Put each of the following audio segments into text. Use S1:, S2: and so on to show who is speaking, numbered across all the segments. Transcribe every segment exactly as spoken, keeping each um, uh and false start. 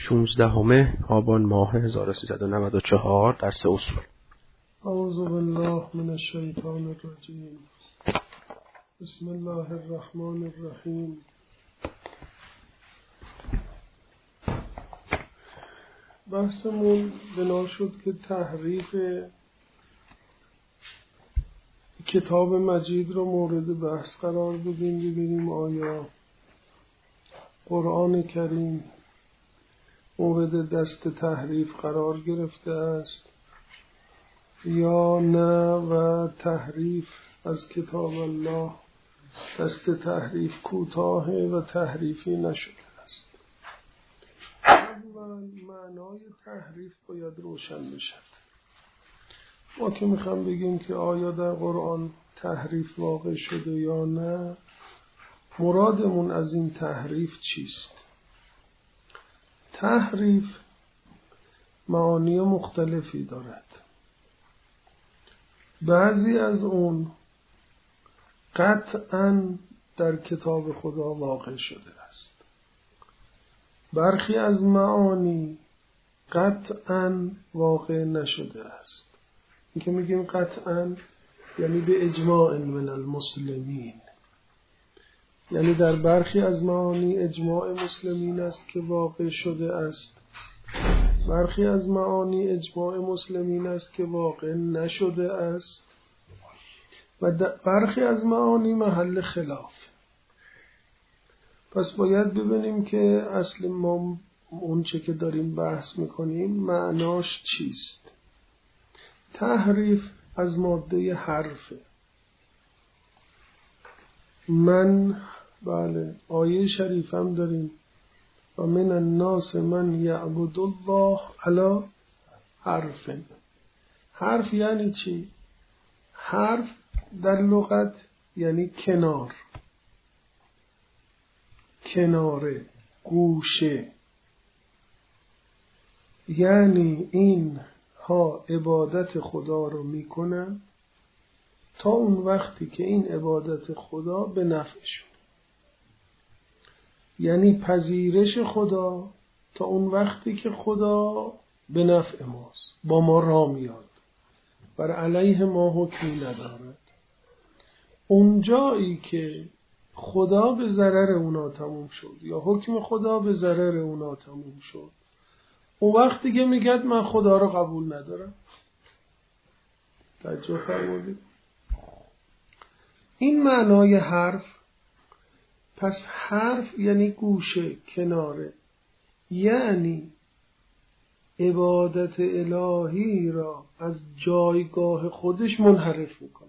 S1: شانزدهم آبان ماه هزار و سیصد و نود و چهار درس اصول.
S2: اعوذ بالله من الشیطان الرجیم. بسم الله الرحمن الرحیم. بحثمون بنا شد که تحریف کتاب مجید رو مورد بحث قرار بدیم، ببینیم آیا قرآن کریم مورد دست تحریف قرار گرفته است یا نه، و تحریف از کتاب الله دست تحریف کوتاه و تحریفی نشده است. اول معنای تحریف باید روشن بشد. ما که میخوام بگیم که آیا در قرآن تحریف واقع شده یا نه، مرادمون از این تحریف چیست؟ تحریف معانی مختلفی دارد. بعضی از اون قطعاً در کتاب خدا واقع شده است. برخی از معانی قطعاً واقع نشده است. این که میگیم قطعاً یعنی به اجماع من المسلمین، یعنی در برخی از معانی اجماع مسلمین است که واقع شده است، برخی از معانی اجماع مسلمین است که واقع نشده است، و برخی از معانی محل خلاف. پس باید ببینیم که اصل ما اون چه که داریم بحث میکنیم معناش چیست. تحریف از ماده حرفه. من بله آیه شریفم داریم و من الناس من یعبد الله علی حرف. حرف یعنی چی؟ حرف در لغت یعنی کنار، کناره، گوشه. یعنی این ها عبادت خدا رو میکنن تا اون وقتی که این عبادت خدا به نفعشون، یعنی پذیرش خدا تا اون وقتی که خدا به نفع ماست، با ما را میاد، بر علیه ما حکمی ندارد. اون جایی که خدا به ضرر اونا تموم شد یا حکم خدا به ضرر اونا تموم شد، اون وقت دیگه میگد من خدا رو قبول ندارم. توجه فرمودید؟ این معنای حرف. پس حرف یعنی گوشه، کناره، یعنی عبادت الهی را از جایگاه خودش منحرف میکنه.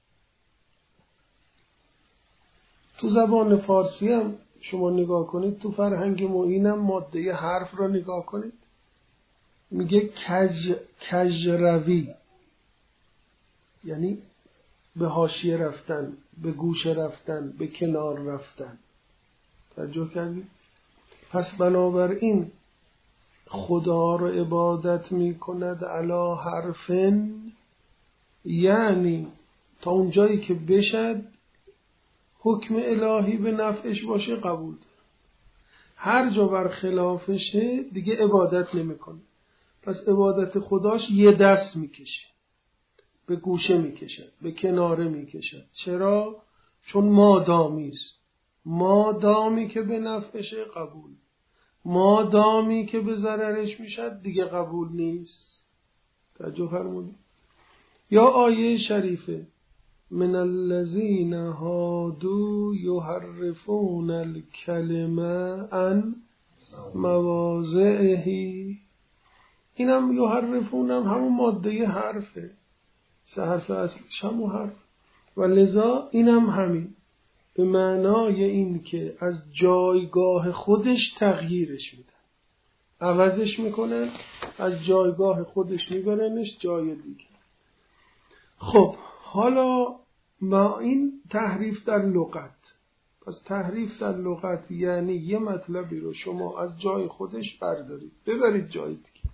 S2: تو زبان فارسی هم شما نگاه کنید، تو فرهنگ ما اینم ماده حرف را نگاه کنید، میگه کج کجروی، یعنی به حاشیه رفتن، به گوشه رفتن، به کنار رفتن. توجه کردید؟ پس بنابراین خدا رو عبادت میکند علی حرفن، یعنی تا اون جایی که بشد حکم الهی به نفعش باشه قبول داره. هر جا بر خلافشه دیگه عبادت نمیکنه. پس عبادت خداش یه دست میکشه، به گوشه میکشد، به کناره میکشد. چرا؟ چون مادامیست. مادامی که به نفعشه قبول، مادامی که به ضررش میشد دیگه قبول نیست. توجه فرمودید؟ یا آیه شریفه من الذین هادوا یحرفون الکلمه عن مواضعه. اینم یحرفون هم همون ماده حرفه، سه حرف اصلش همون حرف، و لذا اینم همین به معنای این که از جایگاه خودش تغییرش میدن، عوضش میکنن، از جایگاه خودش میبرنش جای دیگه. خب حالا ما این تحریف در لغت. پس تحریف در لغت یعنی یه مطلبی رو شما از جای خودش بردارید ببرید جای دیگه،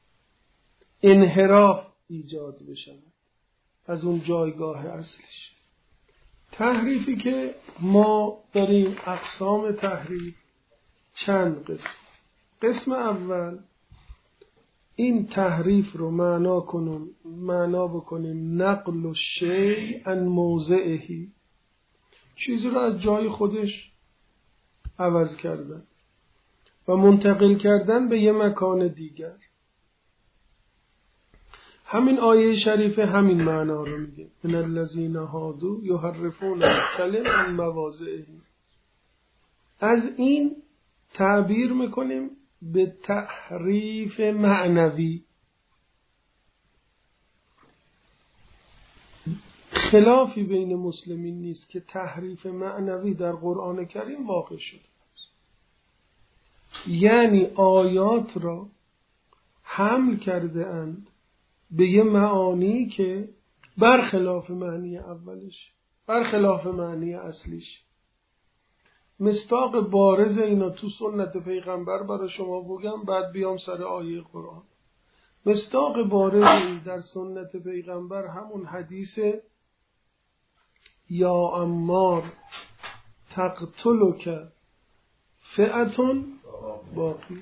S2: انحراف ایجاد بشه از اون جایگاه اصلش. تحریفی که ما داریم، اقسام تحریف چند قسم. قسم اول این تحریف رو معنا کنیم معنا بکنیم نقل الشیء عن موضعه، چیزی رو از جای خودش عوض کردن و منتقل کردن به یه مکان دیگر. همین آیه شریفه همین معنا رو میگه، ان الذین هادوا یحرفون الکلم عن مواضعه. از این تعبیر میکنیم به تحریف معنوی. خلافی بین مسلمین نیست که تحریف معنوی در قرآن کریم واقع شده، یعنی آیات را حمل کرده اند به یه معانی که برخلاف معنی اولش، برخلاف معنی اصلیش. مصداق بارز اینا تو سنت پیغمبر برای شما بگم، بعد بیام سر آیه قرآن. مصداق بارز در سنت پیغمبر همون حدیث یا عمار تقتلک فئتون باقی.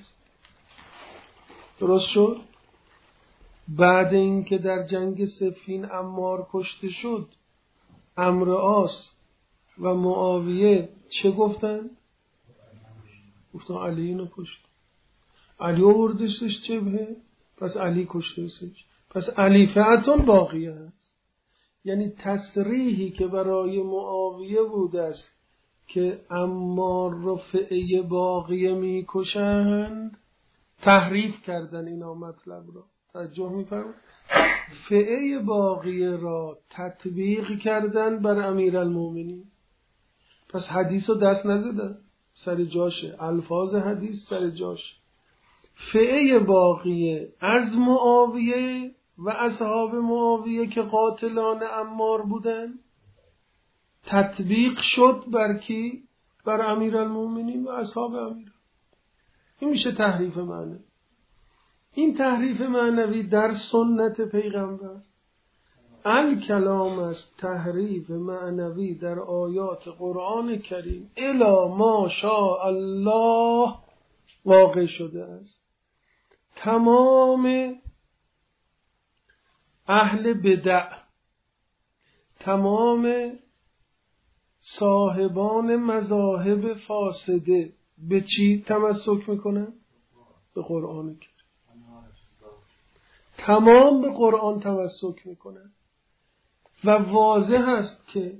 S2: درست شد؟ بعد اینکه در جنگ صفین عمار کشته شد، عمرو عاص و معاویه چه گفتن؟ گفتن علی اینو کشت، علی آوردشش جبهه، پس علی کشتهش، پس علی فئتون باقیه هست. یعنی تصریحی که برای معاویه بوده است که عمار رو فئه باقیه میکشند، تحریف کردن اینا مطلب را. توجه می‌فرمایید؟ فئه باقیه را تطبیق کردن بر امیرالمومنین. پس حدیث رو دست نزدن، سر جاشه، الفاظ حدیث سر جاشه. فئه باقیه از معاویه و اصحاب معاویه که قاتلان عمار بودن تطبیق شد بر کی؟ بر امیرالمومنین و اصحاب امیر. این میشه تحریف معنوی. این تحریف معنوی در سنت پیغمبر الکلام است. تحریف معنوی در آیات قرآن کریم الی ما شاء الله واقع شده است. تمام اهل بدع، تمام صاحبان مذاهب فاسده به چی تمسک میکنن؟ به قرآن کریم. تمام به قرآن تمسک میکنن و واضح است که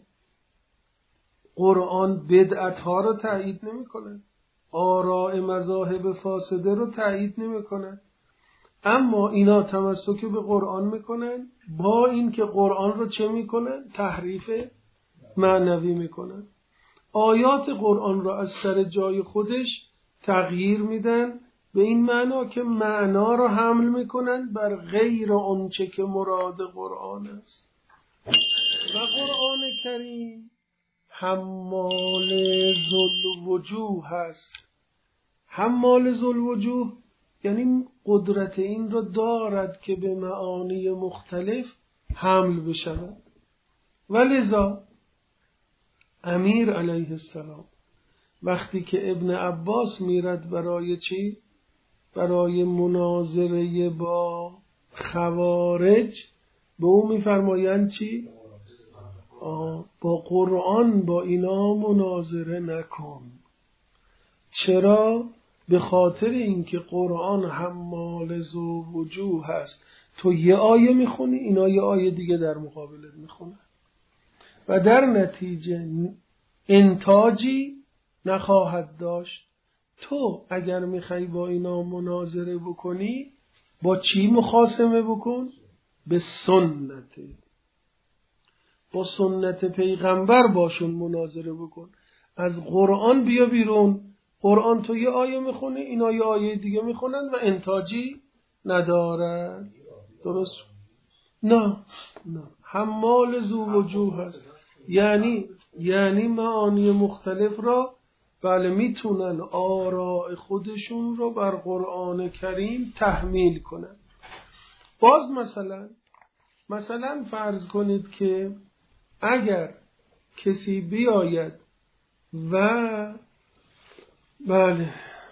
S2: قرآن بدعت ها رو تایید نمیکنه، آراء مذاهب فاسده رو تایید نمیکنه، اما اینا تمسک به قرآن میکنن، با این که قرآن رو چه میکنن؟ تحریف معنوی میکنن. آیات قرآن رو از سر جای خودش تغییر میدن به این معنا که معنا رو حمل میکنن بر غیر آنچه که مراد قرآن است. و قرآن کریم حمال ذوالوجوه هست. حمال ذوالوجوه یعنی قدرت این رو دارد که به معانی مختلف حمل بشود. ولذا امیر علیه السلام وقتی که ابن عباس میرد برای چی؟ برای مناظره با خوارج، به او میفرمایند چی؟ آه با قرآن با اینا مناظره نکن. چرا؟ به خاطر اینکه قرآن حمال ذو وجوه هست. تو یه آیه میخونی، اینا یه آیه دیگه در مقابلت میخونن و در نتیجه انتاجی نخواهد داشت. تو اگر میخوای با اینا مناظره بکنی، با چی مخاصمه بکن؟ به سنت، با سنت پیغمبر باشون مناظره بکن. از قرآن بیا بیرون. قرآن تو یه آیه میخونه، اینا یه آیه دیگه میخونن و انتاجی ندارن. درست؟ نه نه حمال ذو وجوه هست. یعنی یعنی معانی مختلف را بله میتونن آراء خودشون رو بر قرآن کریم تحمیل کنن. باز مثلا مثلا فرض کنید که اگر کسی بیاید و بله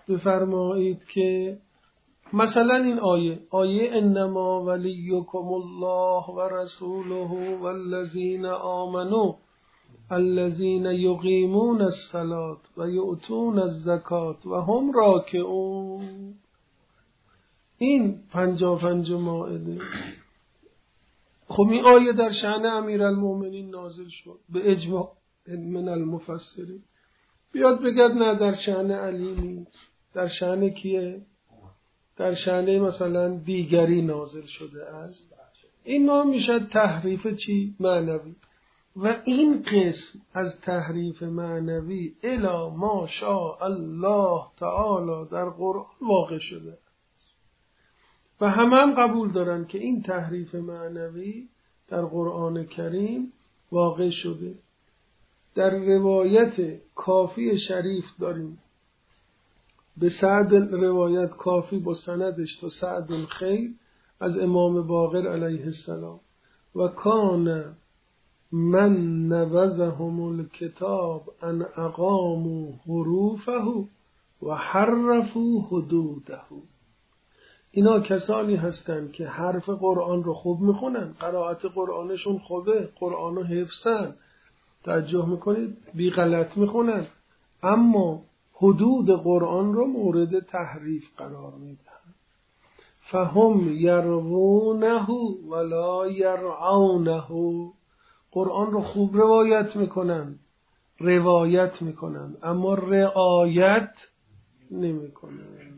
S2: بفرمایید که مثلا این آیه آیه انما ولیکم الله و رسوله والذین آمنوا الذین یقیمون الصلاة و یؤتون الزکاة و هم راکعون. این پنجا پنج مائده. خب این آیه در شأن امیرالمؤمنین نازل شد به اجماع من المفسرین. بیاد بگد نه در شأن علی نیست، در شأن کیه؟ در شأن مثلا دیگری نازل شده است. این نام میشه تحریف چی؟ معنوی. و این قسم از تحریف معنوی الی ما شاء الله تعالی در قرآن واقع شده و همه هم قبول دارن که این تحریف معنوی در قرآن کریم واقع شده. در روایت کافی شریف داریم به سعد روایت کافی با سندش تا سعد خیر از امام باقر علیه السلام و کان من نبذهم الکتاب ان اقاموا حروفه و حرفوا حدوده. اینا کسانی هستند که حرف قرآن رو خوب میخونن، قرائت قرآنشون خوبه، قرآن رو حفظن، توجه میکنید، بی غلط میخونن، اما حدود قرآن رو مورد تحریف قرار میدن. فهم یروونه ولا یرعونه. قرآن رو خوب روایت میکنن، روایت میکنن، اما رعایت نمیکنن.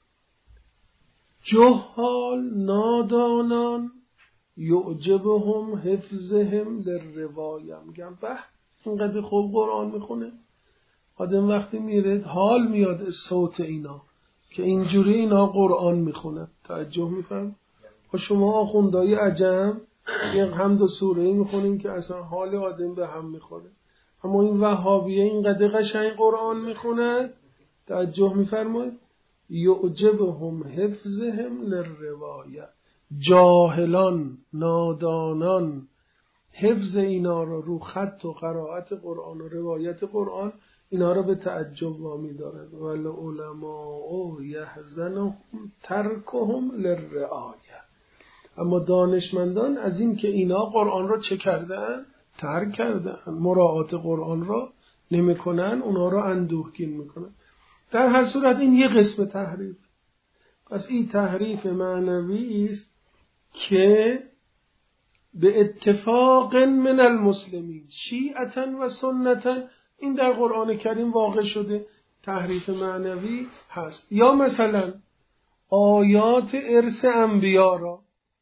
S2: جهال نادانان یعجبهم حفظهم للروایه. میگم به اینقدر خوب قرآن میخونه، آدم وقتی میره حال میاد صوت اینا که اینجوری اینا قرآن میخونن. توجه میفهم؟ و شما آخوندهای عجم یک حمد و سوره میخونیم که اصلا حال آدم به هم میخوره، اما این وهابیه اینقدر قشنگ قرآن میخونن. توجه میفرمایید؟ یعجبهم حفظهم للروایه. جاهلان نادانان حفظ اینا رو رو خط و قرائت قرآن و روایت قرآن اینا رو به تعجب وامی دارن. والعلماء یحزنهم ترکهم للرعایه. اما دانشمندان از این که اینا قرآن رو چه کردن؟ ترک کردن، مراعات قرآن رو نمی کنن، اونا رو اندوهگین میکنن. در هر صورت این یه قسم تحریف. پس این تحریف معنوی است که به اتفاق من المسلمین شیعتا و سنتا این در قرآن کریم واقع شده. تحریف معنوی هست. یا مثلا آیات ارث انبیا را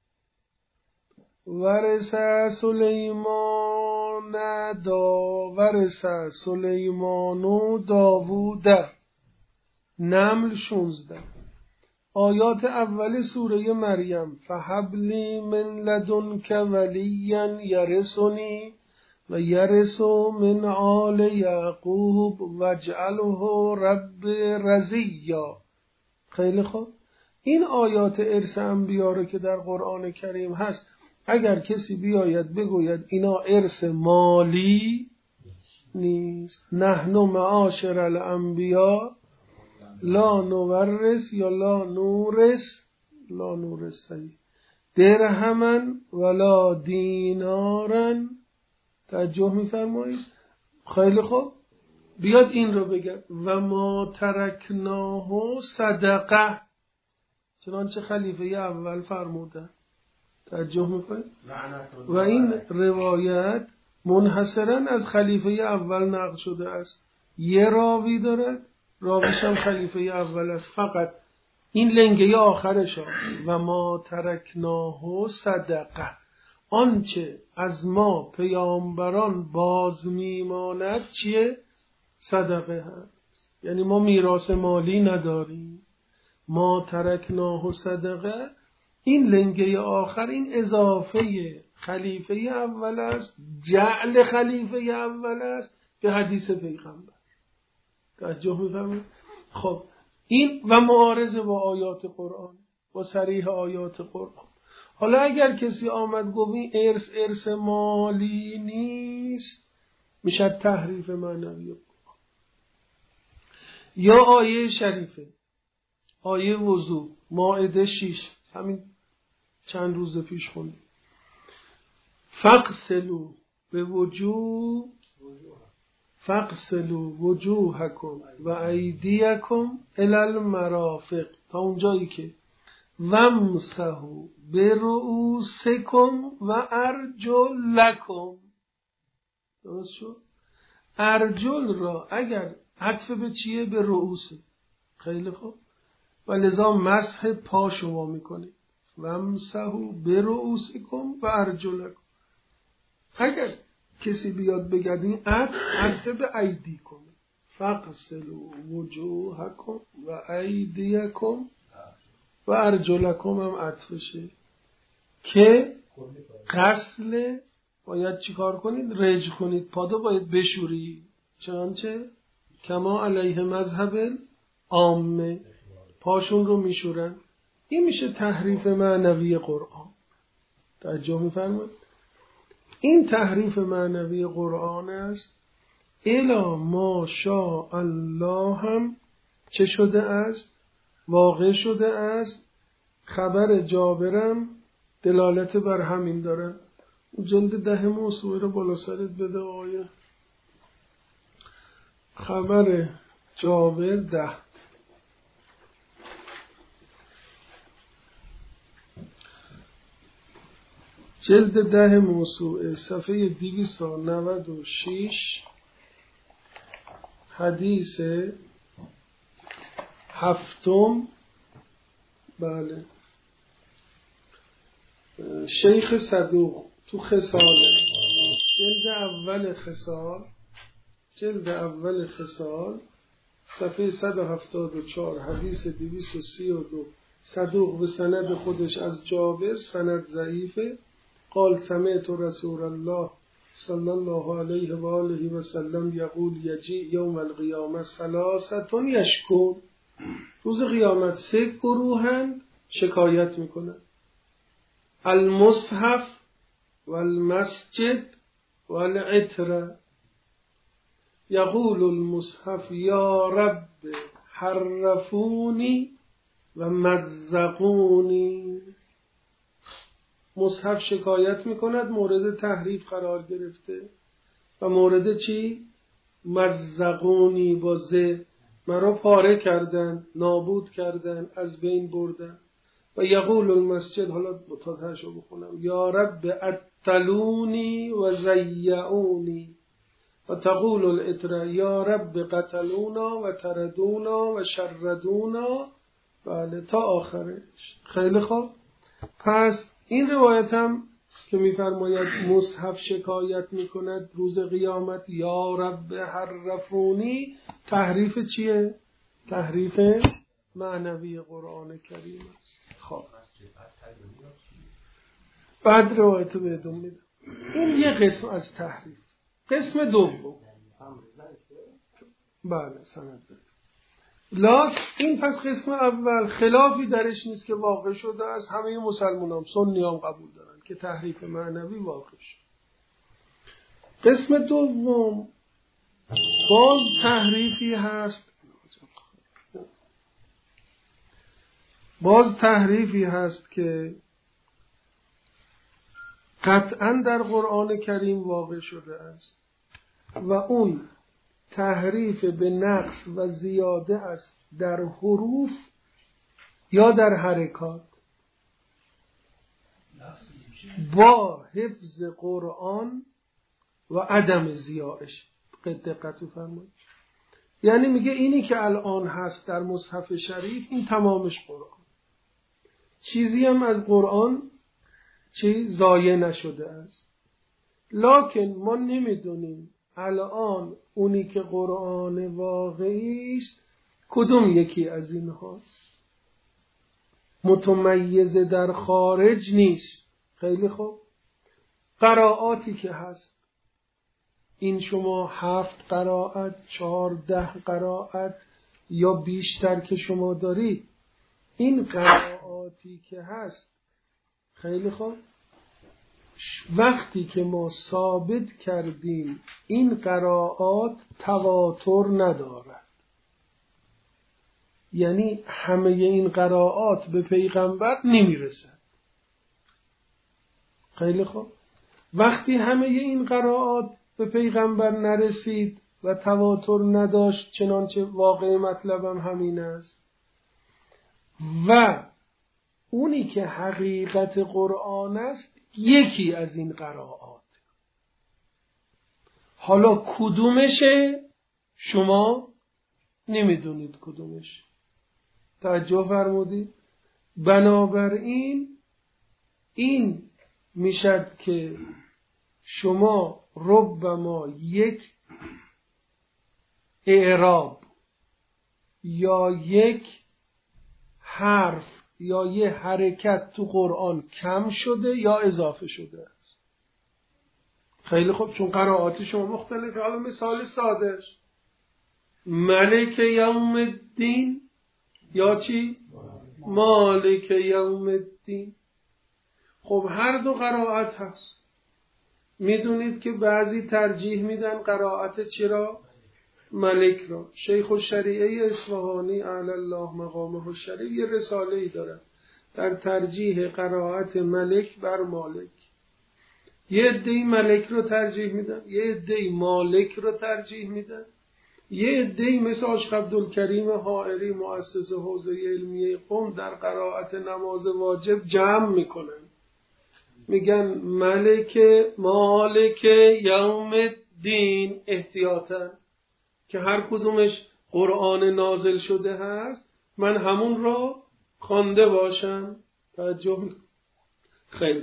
S2: ورث سلیمان دا ورث سلیمان و داوود نمل شانزده. آیات اول سوره مریم فهبلی من لدنک ولیا یرثنی و یرث من آل یعقوب واجعله رب رضیا. خیلی خوب. این آیات ارث انبیا رو که در قرآن کریم هست، اگر کسی بیاید بگوید اینا ارث مالی نیست، نحن معاشر الانبیا لا نورث یا لا نورث لا نورث درهمن ولا دینارن. توجه میفرمایید؟ خیلی خوب. بیاد این رو بگه و ما ترکناه صدقه، چنانچه خلیفه اول فرمودن. توجه میکنید؟ و این روایت منحصرا از خلیفه اول نقل شده است. یه راوی دارد، راویش هم خلیفه اول است، فقط این لنگه آخرش ها و ما ترکناه صدقه، آنچه از ما پیامبران باز میماند چیه؟ صدقه هست. یعنی ما میراث مالی نداریم. ما ترکناه صدقه، این لنگه آخر این اضافه خلیفه اول است، جعل خلیفه اول است به حدیث پیغمبر. توجه می‌فرمایید؟ خب این و معارضه با آیات قرآن، با صریح آیات قرآن. حالا اگر کسی آمد گفت این ارث ارث مالی نیست، میشه تحریف معنوی. یا آیه شریفه، آیه وضو، مائده شیش، همین چند روز پیش خوندیم. فاغسلوا به وجوه فاغسلوا وجوهکم و ایدیکم الی المرافق، تا اونجایی که وامسحوا برؤوسکم و ارجلکم. درست شد؟ ارجل را اگر عطف به چیه؟ به رؤوسه. خیلی خوب. و لذا مسح پا شما میکنید. وامسحوا برؤوسکم و ارجلکم. اگر کسی بیاد بگد این عطف عطف به ایدی کنه، فاغسلوا وجوهکم و ایدیکم و ارجلکم هم عطفشه که غسل باید چیکار کنید؟ رج کنید، پادو باید بشوری، چنانچه کما علیه مذهب عامه پاشون رو میشورن. این میشه تحریف معنوی قرآن. توجه میفرمایید؟ این تحریف معنوی قرآن است. الا ما شاء الله هم چه شده است؟ واقع شده است. خبر جابرم دلالت بر همین داره. جلد ده موسوعه رو بالا سرت بده آیه. خبر جابر ده. جلد ده موسوعه صفحه دویست و نود و شش، حدیث هفتم. بله، شیخ صدوق تو خصاله، جلد اول خصال، جلد اول خصال صفحه صد و هفتاد و چهار، حدیث دویست و سی و دو. صدوق به سند خودش از جابر، سند ضعیفه. قال سمعت رسول الله صلی الله علیه و آله و سلم یقول یجیء یوم القیامه ثلاثه یشکون. روز قیامت سه گروهند شکایت میکنن: المصحف والمسجد والعطر. یقول المصحف یا رب حرفونی و مزقونی. مصحف شکایت میکند مورد تحریف قرار گرفته. و مورد چی؟ مزقونی، با ز، مرا پاره کردن، نابود کردن، از بین بردن. و یقول المسجد، حالا متاتهشو بخونم: یا رب اتلونی و زیعونی. و تقول العطر یا رب قتلونا و تردونا و شردونا. بله تا آخرش. خیلی خوب. پس این روایت هم که میفرماید مصحف شکایت میکند روز قیامت یا رب حرفونی، تحریف چیه؟ تحریف معنوی قرآن کریم است. خب بعد روایت رو بهتون میدم. این یه قسم از تحریف. قسم دوم، بله سند زد. لا این پس قسم اول خلافی درش نیست که واقع شده از همه مسلمان هم سنی هم قبول دارن که تحریف معنوی واقع شد. قسم دوم باز تحریفی هست، باز تحریفی هست که قطعا در قرآن کریم واقع شده است و اون تحریف به نقص و زیاده است در حروف یا در حرکات با حفظ قرآن و عدم زیادش. دقت فرمایید. یعنی میگه اینی که الان هست در مصحف شریف این تمامش قرآن، چیزی هم از قرآن چیز ضایع نشده است. لکن ما نمیدونیم الان اونی که قرآن واقعی است کدوم یکی از این هاست. متمیز در خارج نیست. خیلی خوب. قرائاتی که هست، این شما هفت قرائت، چهارده قرائت یا بیشتر که شما دارید، این قرائاتی که هست، خیلی خوب، وقتی که ما ثابت کردیم این قرائات تواتر ندارد، یعنی همه این قرائات به پیغمبر نمیرسد. خیلی خوب. وقتی همه این قرائات به پیغمبر نرسید و تواتر نداشت، چنانچه واقع مطلبم همین است، و اونی که حقیقت قرآن است یکی از این قرائات، حالا کدومشه شما نمیدونید کدومش. توجه فرمودید؟ بنابراین این میشد که شما ربما یک اعراب یا یک حرف یا یه حرکت تو قرآن کم شده یا اضافه شده است. خیلی خوب، چون قرائات شما مختلفه. حالا مثال سادهش ملک یوم الدین یا چی؟ مالک یوم الدین. خب هر دو قرائت هست. میدونید که بعضی ترجیح میدن قرائت چرا؟ ملک را. شیخ الشریعه اصفهانی اعلی الله مقامه الشریف یه رساله‌ای داره در ترجیح قرائت ملک بر مالک. یه عده‌ای ملک رو ترجیح میدن، یه عده‌ای مالک رو ترجیح میدن، یه عده‌ای مثل آشق عبدالکریم حائری مؤسس حوزه علمیه قم در قرائت نماز واجب جمع میکنن، میگن ملک مالک یوم الدین احتیاطاً که هر کدومش قرآن نازل شده هست من همون را خوانده باشم. توجه خیلی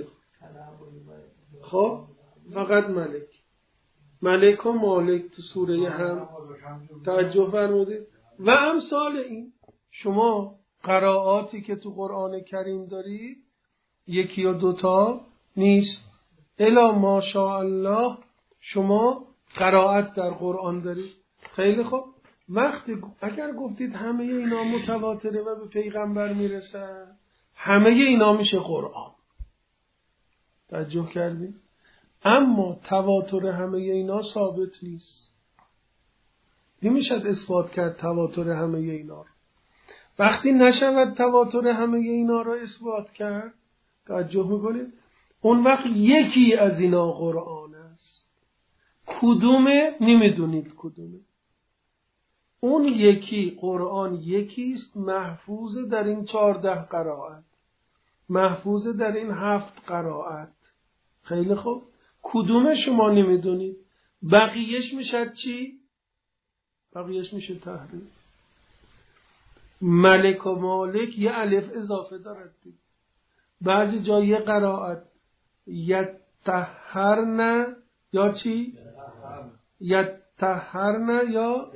S2: خب فقط ملک ملک و مالک تو سوره هم. توجه فرمودید؟ و امثال این شما قرائاتی که تو قرآن کریم دارید یکی یا دوتا نیست، الا ماشاءالله شما قرائت در قرآن دارید. خیلی خوب، وقتی اگر گفتید همه اینا متواتره و به پیغمبر میرسن، همه اینا میشه قرآن. توجه کردید؟ اما تواتر همه اینا ثابت نیست. نمیشد اثبات کرد تواتر همه اینا رو. وقتی نشود تواتر همه اینا رو اثبات کرد، توجه میکنید؟ اون وقت یکی از اینا قرآن است. کدومه؟ نمیدونید کدومه. اون یکی قرآن یکیست، محفوظ در این چهارده قرائت، محفوظ در این هفت قرائت. خیلی خوب، کدومه شما نمیدونید. بقیهش میشه چی؟ بقیهش میشه تحریف. ملک و مالک یه الف اضافه دارد. بعضی جای قرائت یتطهرن یا چی؟ یتطهرن یا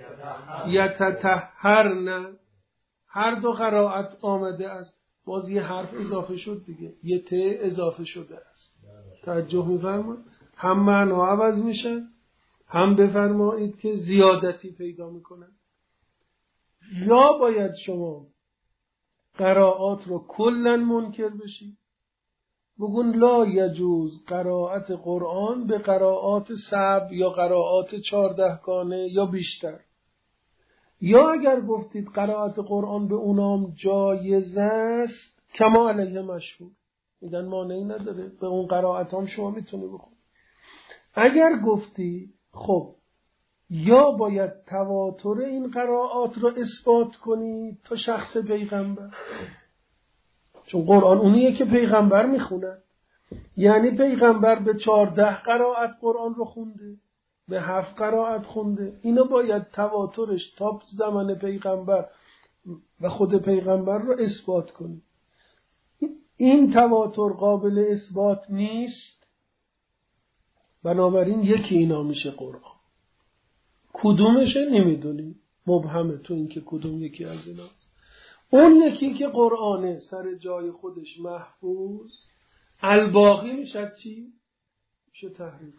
S2: یتطهرن. هر دو قرائت آمده است، باز یه حرف اضافه شد دیگه، یه ت اضافه شده است. توجه می‌فرمایید؟ هم معنا عوض میشه، هم بفرمایید که زیادتی پیدا میکنن. یا باید شما قرائات رو کلاً منکر بشید، بگون لا یجوز قرائت قرآن به قرائات سبع یا قرائات چهاردهگانه یا بیشتر. یا اگر گفتید قرائت قرآن به اونام جایز است، کما علیه مشهور، میگن مانعی نداره، به اون قرائت هم شما میتونی بخونید. اگر گفتی خب یا باید تواتر این قرائات رو اثبات کنی تا شخص پیغمبر، چون قرآن اونیه که پیغمبر میخونه، یعنی پیغمبر به چهارده قرائت قرآن رو خونده، به هفت قرائت خونده، اینو باید تواترش تا زمان پیغمبر و خود پیغمبر رو اثبات کنی. این تواتر قابل اثبات نیست، بنابراین یکی اینا میشه قرآن. کدومشه نمیدونی، مبهمه تو این که کدوم یکی از ایناست. اون یکی که قرآنه سر جای خودش محفوظ، الباقی میشه چی؟ میشه تحریف.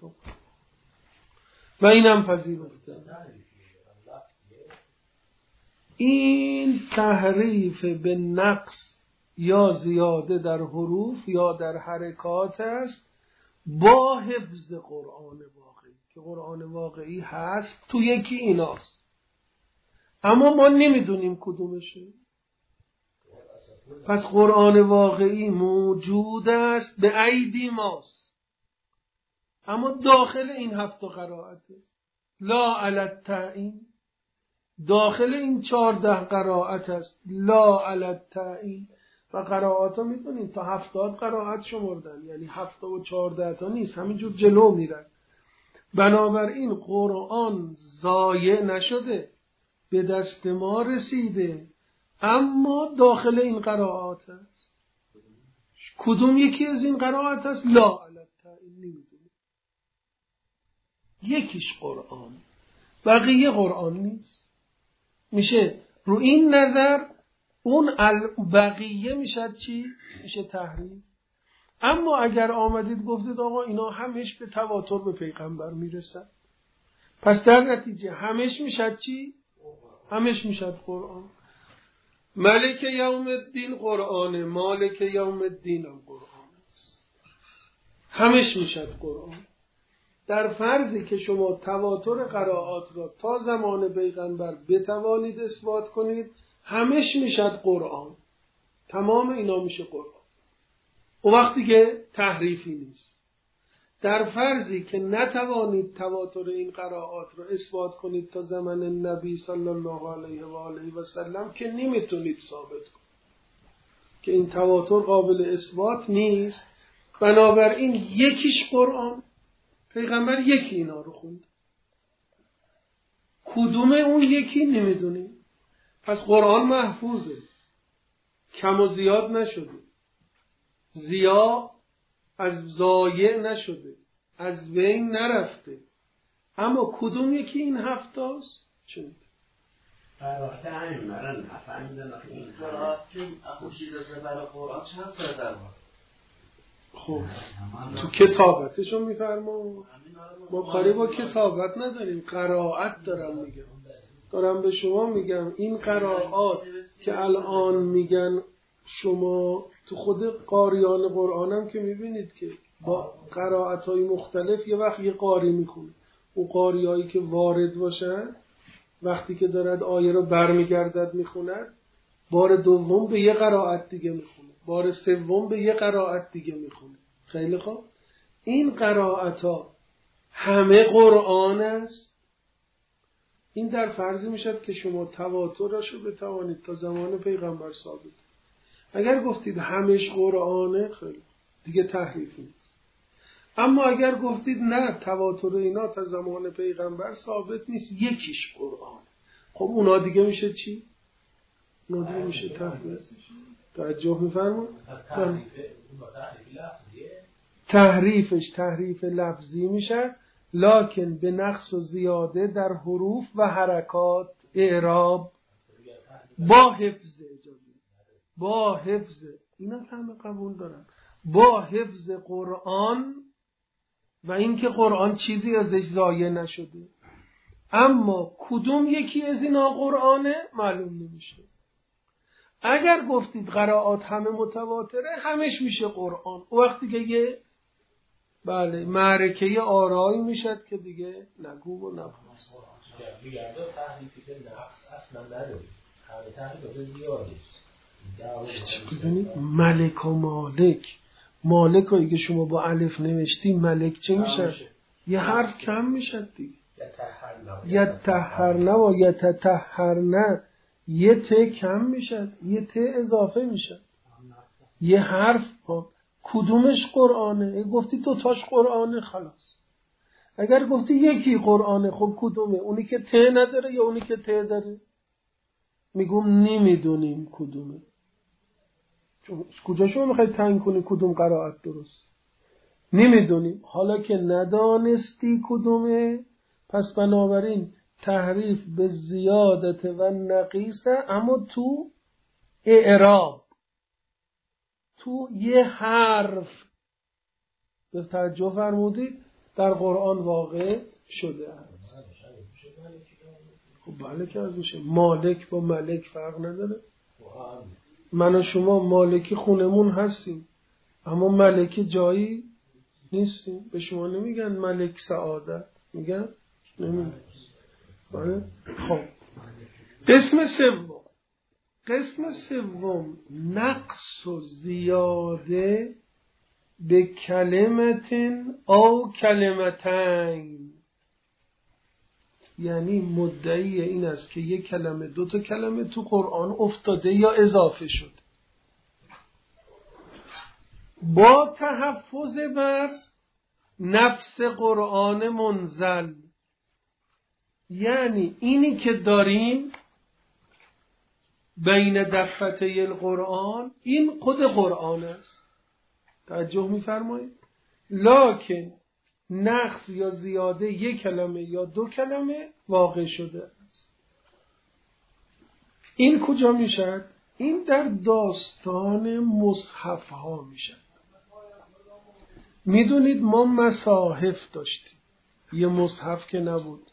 S2: و اینم پذیرفته. این تحریف به نقص یا زیاده در حروف یا در حرکات است، با حفظ قرآن واقعی که قرآن واقعی هست تو یکی ایناست. اما ما نمیدونیم کدومشه. پس قرآن واقعی موجود است، به ایدی ماست، اما داخل این هفت قرائته، لا علی التعیین، داخل این چهارده قرائت است، لا علی التعیین. و قرائت ها میدونید تا هفتاد قرائت شمردن، یعنی هفته و چهارده تا نیست، همینجور جلو میرن. بنابراین قرآن ضایع نشده، به دست ما رسیده، اما داخل این قرائات است. کدوم یکی از این قرائات است؟ لا علی التعیین، نمیدونید. یکیش قرآن، بقیه قرآن نیست. میشه رو این نظر اون بقیه میشه چی؟ میشه تحریف. اما اگر آمدید گفتید آقا اینا همش به تواتر به پیغمبر میرسن، پس در نتیجه همش میشه چی؟ همش میشه قرآن. ملک یوم الدین قرآن، مالک یوم الدین هم قرآن است، همش میشه قرآن. در فرضی که شما تواتر قرائات را تا زمان پیغمبر بتوانید اثبات کنید، همش میشه قرآن، تمام اینا میشه قرآن. و وقتی که تحریفی نیست. در فرضی که نتوانید تواتر این قرائات را اثبات کنید تا زمان نبی صلی الله علیه و آله و سلم، که نمیتونید ثابت کنید که این تواتر قابل اثبات نیست. بنابراین یکیش قرآن، پیغمبر یکی اینا رو خوند، کدوم اون یکی نمیدونیم. پس قرآن محفوظه، کم و زیاد نشده، زیا از ضایع نشده، از بین نرفته، اما کدوم یکی این هفتاست؟ چند؟
S3: قرائت همین مرن نفهمیدن که این قرائت که اخوشید از برای قرآن چند سال در باید؟
S2: خب تو کتابتشو میفرما، ما کاری با کتابت نداریم، قرائت دارم میگم، دارم به شما میگم این قرائات که الان میگن شما تو خود قاریان قرآن هم که میبینید که با قرائت‌های مختلف یه وقت یه قاری میخونه، اون قاریایی که وارد باشن وقتی که دارد آیه رو برمیگردد میخوند، بار دوم به یه قرائت دیگه میخونه، بار سوم به یه قرائت دیگه میخونه. خیلی خوب، این قرائت‌ها همه قرآن است. این در فرضی میشد که شما تواترشو بتوانید تا زمان پیغمبر ثابت. اگر گفتید همش قرآنه، خیلی دیگه تحریفی نیست. اما اگر گفتید نه، تواتر اینا تا زمان پیغمبر ثابت نیست، یکیش قرآن، خب اونا دیگه میشه چی؟ اونا دیگه میشه تحریف. توجه میفرمون؟ تحریفش تحریف لفظی میشه، لکن به نقص و زیاده در حروف و حرکات، اعراب، با حفظ اجازه، با حفظ، اینا همه قبول دارن، با حفظ قرآن و اینکه قرآن چیزی ازش ضایع نشده. اما کدوم یکی از اینا قرآنه معلوم نمیشه. اگر گفتید قرائات همه متواتره، همش میشه قرآن، و وقتی که یه بله معرکه آرایی میشد که دیگه نگو و نفس.
S4: میگرده تحریفی که نفس اصلا نداری، همه تحریف زیادی.
S2: ببینید ملک و مالک، مالک هایی که شما با الف نوشتی ملک چه میشه؟ یه حرف کم میشه دیگه. یتطهرن و یتطهرن، یه ت کم میشه، یه ت اضافه میشه، یه حرف ها. کدومش قرآنه؟ گفتی دو تاش قرآنه، خلاص. اگر گفتی یکی قرآنه، خب کدومه؟ اونی که ت نداره یا اونی که ت داره؟ میگم نمیدونیم کدومه. کجا شما میخواید تعیین کنی کدوم قرائت درست؟ نمیدونیم. حالا که ندانستی کدومه، پس بنابراین تحریف به زیادت و نقیصه، اما تو اعراب، تو یه حرف به توجه فرمودید در قرآن واقع شده است. خب بله که از میشه. مالک با ملک فرق نداره. من و شما مالکی خونمون هستیم، اما ملک جایی نیستیم. به شما نمیگن ملک سعادت، میگن نمیگن. بله. خب قسم سوم قسم سوم نقص و زیاده به کلمتن او کلمتین، یعنی مدعی این است که یک کلمه دو تا کلمه تو قرآن افتاده یا اضافه شد، با تحفظ بر نفس قرآن منزل. یعنی اینی که داریم بین دفتری القرآن این خود قرآن است، توجه می‌فرمایید، لکن نقص یا زیاده یک کلمه یا دو کلمه واقع شده است. این کجا میشد؟ این در داستان مصحف ها میشد. میدونید ما مصاحف داشتیم، یه مصحف که نبود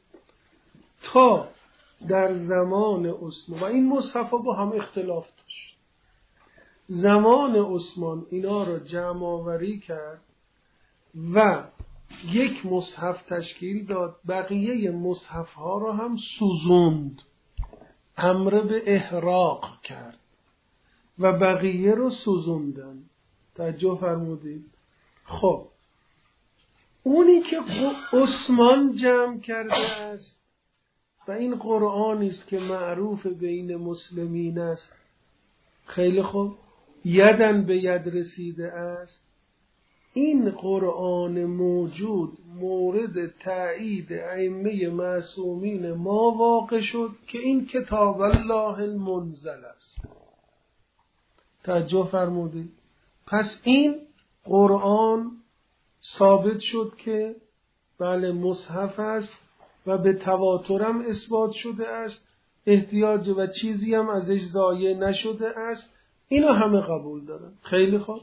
S2: تا در زمان عثمان، و این مصحف ها با هم اختلاف داشت. زمان عثمان اینا رو جمع آوری کرد و یک مصحف تشکیل داد، بقیه مصحف ها رو هم سوزوند، امر به احراق کرد و بقیه رو سوزوندن. توجه فرمودید؟ خب اونی که عثمان جمع کرده است و این قرآنی است که معروف بین مسلمین است، خیلی خوب، یدن به ید رسیده است، این قرآن موجود مورد تأیید ائمه معصومین ما واقع شد که این کتاب الله المنزل است. توجه فرمودید؟ پس این قرآن ثابت شد که بله مصحف است و به تواترم اثبات شده است، احتیاج و چیزی هم ازش ضایع نشده است، اینا همه قبول دارن. خیلی خوب.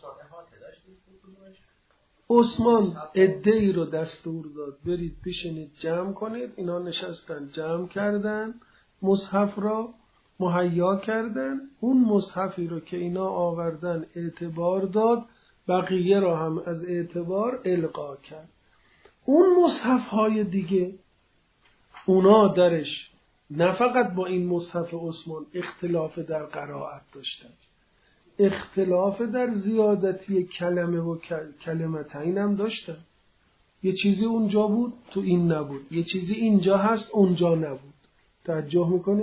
S2: عثمان عده‌ای رو دستور داد برید بشینید جمع کنید، اینا نشستن جمع کردن، مصحف را مهیا کردن، اون مصحفی رو که اینا آوردن اعتبار داد، بقیه را هم از اعتبار القا کرد. اون مصحف های دیگه اونا درش نه فقط با این مصحف عثمان اختلاف در قرائت داشتن، اختلاف در زیادتی کلمه و کلمتین هم داشتن. یه چیزی اونجا بود تو این نبود، یه چیزی اینجا هست اونجا نبود. توجه میکنه؟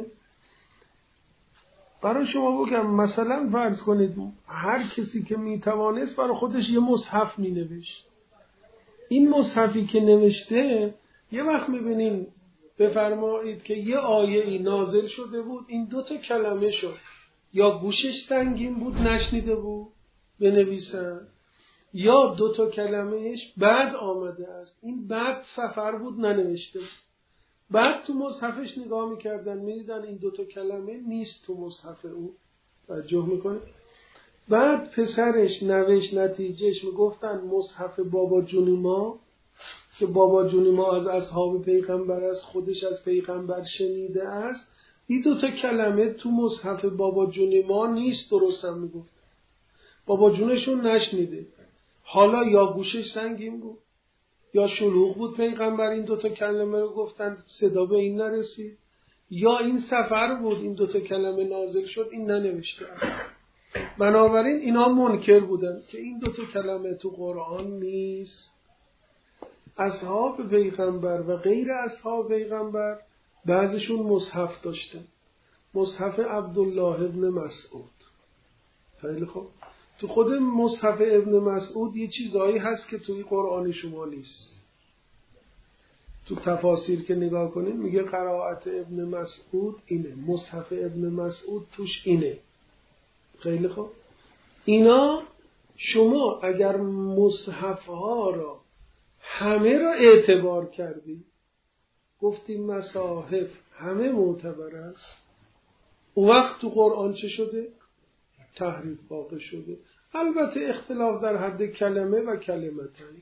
S2: برای شما بگم مثلا فرض کنید هر کسی که میتوانست برای خودش یه مصحف مینوشت. این مصحفی که نوشته یه وقت میبینین بفرمایید که یه آیه ای نازل شده بود، این دو تا کلمه شد، یا گوشش سنگین بود نشنیده بود بنویسن، یا دو تا کلمهش بعد آمده است، این بعد سفر بود ننوشته. بعد تو مصحفش نگاه میکردن میدیدن این دو تا کلمه نیست تو مصحف اون. توجه میکنه؟ بعد پسرش نوشت نتیجهش میگفتن مصحف بابا جونی ما، که بابا جونی ما از اصحاب پیغمبر است، خودش از پیغمبر شنیده است، این دو تا کلمه تو مصحف بابا جونی ما نیست. درست هم میگفت بابا جونشون نشنیده، حالا یا گوشش سنگین بود یا شلوغ بود پیغمبر این دو تا کلمه رو گفتن صدا به این نرسید، یا این سفر بود این دو تا کلمه نازل شد این ننوشته. بنابراین اینا منکر بودن که این دو تا کلمه تو قرآن نیست. اصحاب پیغمبر و غیر اصحاب پیغمبر بعضشون مصحف داشتن، مصحف عبدالله ابن مسعود. خیلی خوب. تو خود مصحف ابن مسعود یه چیزایی هست که توی قرآن شما نیست. تو تفاسیر که نگاه کنید میگه قرائت ابن مسعود اینه، مصحف ابن مسعود توش اینه. خیلی خوب. اینا شما اگر مصحف ها را همه را اعتبار کردی، گفتیم مصاحف همه معتبر است، اون وقت تو قرآن چه شده؟ تحریف واقع شده. البته اختلاف در حد کلمه و کلمتین.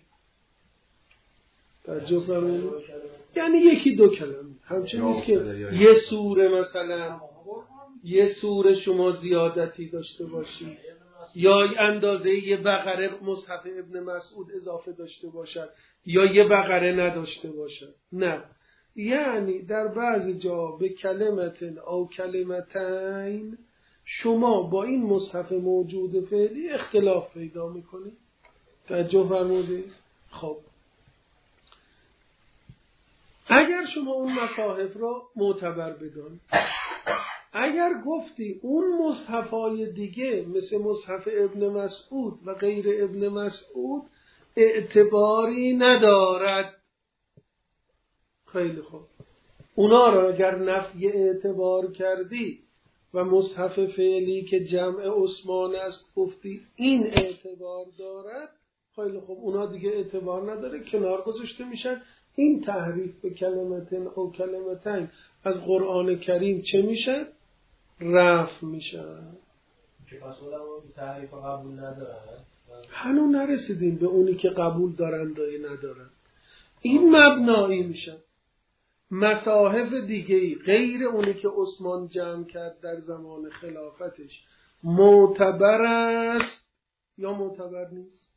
S2: توجه فرمایید؟ یعنی یکی دو کلمه، همچنین نیست که یه سوره مثلا یه سوره شما زیادتی داشته باشید یا اندازه یه بقره مصحف ابن مسعود اضافه داشته باشد یا یه بقره نداشته باشد. نه، یعنی در بعض جا به کلمتن او کلمتین شما با این مصحف موجود فعلی اختلاف پیدا میکنید. توجه فرمودید؟ خب اگر شما اون مصاحف را معتبر بدانید، اگر گفتی اون مصحفای دیگه مثل مصحف ابن مسعود و غیر ابن مسعود اعتباری ندارد، خیلی خوب، اونا را اگر نفی اعتبار کردی و مصحف فعلی که جمع عثمان است گفتی این اعتبار دارد، خیلی خوب، اونا دیگه اعتبار نداره، کنار گذاشته میشن. این تحریف به کلمتین او کلمتین از قرآن کریم چه میشه؟ رفع میشن.
S4: که پس علما تحریف قبول ندارن؟
S2: هنوز نرسیدیم به اونی که قبول دارن دایی ندارن. این مبنایی میشن. مصاحف دیگه‌ای غیر اونی که عثمان جمع کرد در زمان خلافتش معتبر است یا معتبر نیست؟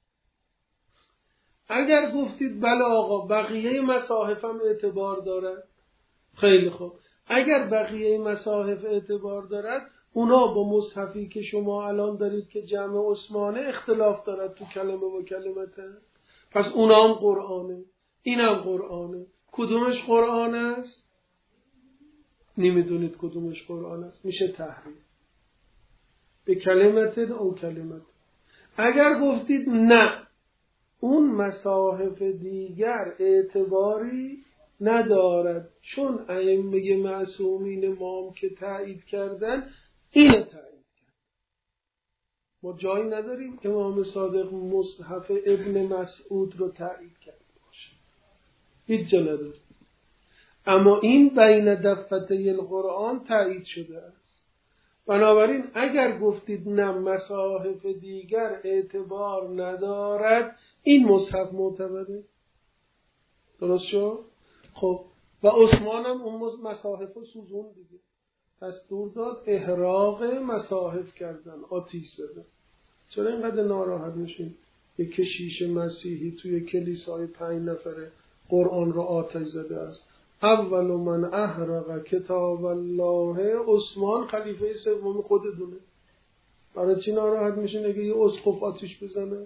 S2: اگر گفتید بله آقا بقیه مصاحف هم اعتبار دارد، خیلی خوب، اگر بقیه مصاحف اعتبار دارد اونا با مصحفی که شما الان دارید که جمع عثمانه اختلاف دارد تو کلمه و کلمته، پس اونا هم قرآنه، این هم قرآنه. کدومش قرآن است؟ نمیدونید کدومش قرآن است، میشه تحریف به کلمت او کلمت. اگر گفتید نه اون مصاحف دیگر اعتباری ندارد چون ائمه معصومین ما که تایید کردن اینو تایید کرد، ما جایی نداریم امام صادق مصحف ابن مسعود رو تایید کرد باشه، هیچ جا نداریم، اما این بین دفتي القرآن تایید شده است. بنابراین اگر گفتید نه مصاحف دیگر اعتبار ندارد این مصحف معتبره، درست شد؟ خب و عثمان هم اون مصاحف رو سوزون دیگه، پس دور داد احراق مصاحف کردن، آتیش زدن. چرا اینقدر ناراحت میشین؟ یک کشیش مسیحی توی کلیسای پنج نفره قرآن رو آتش زده است. اول من احرق کتاب الله عثمان، خلیفه سوم خودتونه. برای چی ناراحت میشین اگه یه اسقف آتیش بزنه؟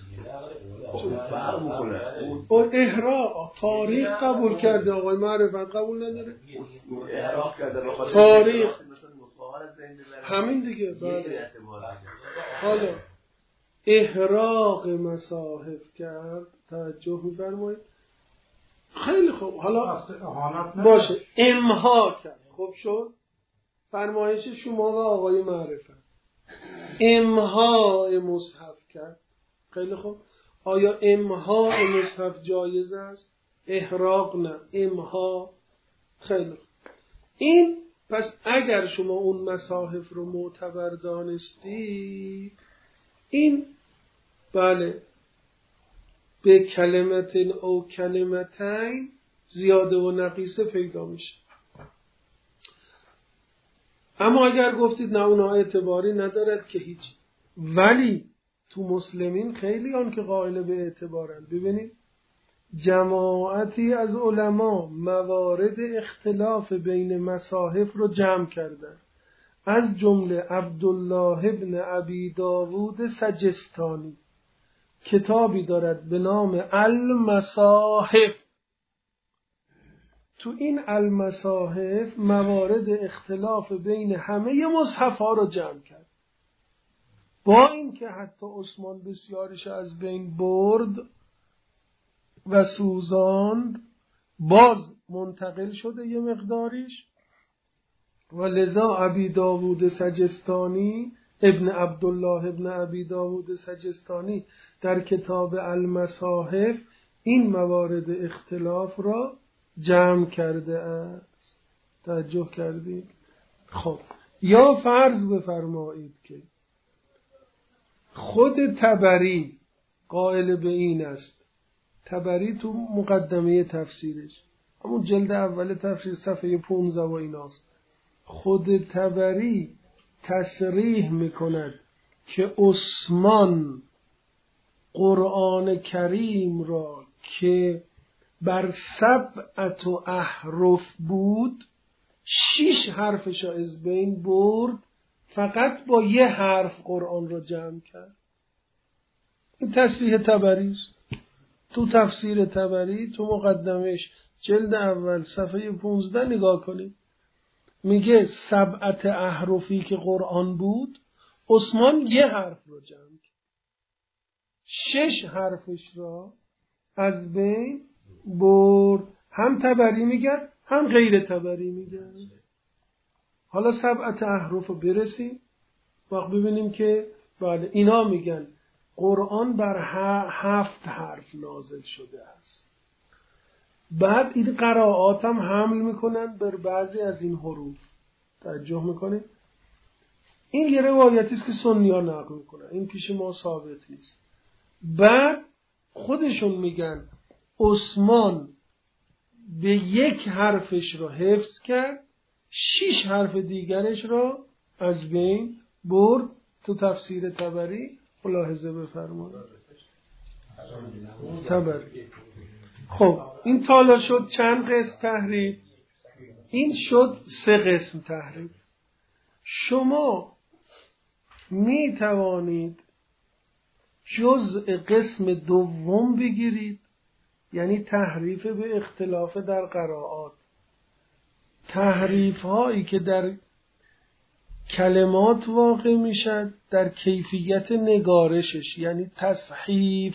S2: اون احراق تاریخ قبول کرده، آقای معرفت قبول نداره؟ تاریخ همین دیگه. بله حالا احراق مصاحف کرد، توجه می‌فرمایید؟ خیلی خوب، حالا باشه امها کرد، خوب شد. فرمایش شما و آقای معرفت امها مصحف کرد، خیلی خوب. آیا امها مصحف جایز است؟ احراق نه، امها. خیلی خوب. این پس اگر شما اون مصاحف رو معتبر دانستی، این بله به کلمت او کلمتین زیاده و نقیصه پیدا میشه. اما اگر گفتید نه اونها اعتباری ندارد که هیچ، ولی تو مسلمین خیلی آن که قائل به اعتبارند. ببینید جماعتی از علما موارد اختلاف بین مصاحف رو جمع کردن، از جمله عبدالله ابن ابی داوود سجستانی کتابی دارد به نام المصاحف. تو این المصاحف موارد اختلاف بین همه مصحف ها رو جمع کرد، با اینکه حتی عثمان بسیارش از بین برد و سوزاند، باز منتقل شده یه مقداریش، و لذا ابی داوود سجستانی ابن عبدالله ابن ابی داوود سجستانی در کتاب المصاحف این موارد اختلاف را جمع کرده است. توجه کردید؟ خب یا فرض بفرمایید که خود طبری قائل به این است، طبری تو مقدمه تفسیرش، همون جلد اول تفسیر صفحه پانزده و ایناست، خود طبری تصریح میکند که عثمان قرآن کریم را که بر سبعت و احرف بود، شیش حرفش را از بین برد، فقط با یه حرف قرآن را جمع کرد. این تصریح طبری است. تو تفسیر طبری تو مقدمش جلد اول صفحه پونزده نگاه کنید، میگه سبعت احرفی که قرآن بود عثمان یه حرف رو جمع کرد، شش حرفش را از بین برد. هم طبری میگن هم غیر طبری میگن. حالا سبعت احرف رو برسیم وقت ببینیم که بله اینا میگن قرآن بر هفت حرف نازل شده است. بعد این قرائات هم حمل میکنن بر بعضی از این حروف. توجه میکنه؟ این یه روایتی است که سنی ها نقل میکنن، این پیش ما ثابت نیست. بعد خودشون میگن عثمان به یک حرفش رو حفظ کرد، شش حرف دیگرش رو از بین برد. تو تفسیر طبری ملاحظه بفرمایید. طبری. خب این تالا شد چند قسم تحریف؟ این شد سه قسم تحریف. شما می توانید جزء قسم دوم بگیرید، یعنی تحریف به اختلاف در قرائات. تحریف هایی که در کلمات واقع میشد، در کیفیت نگارشش، یعنی تصحیف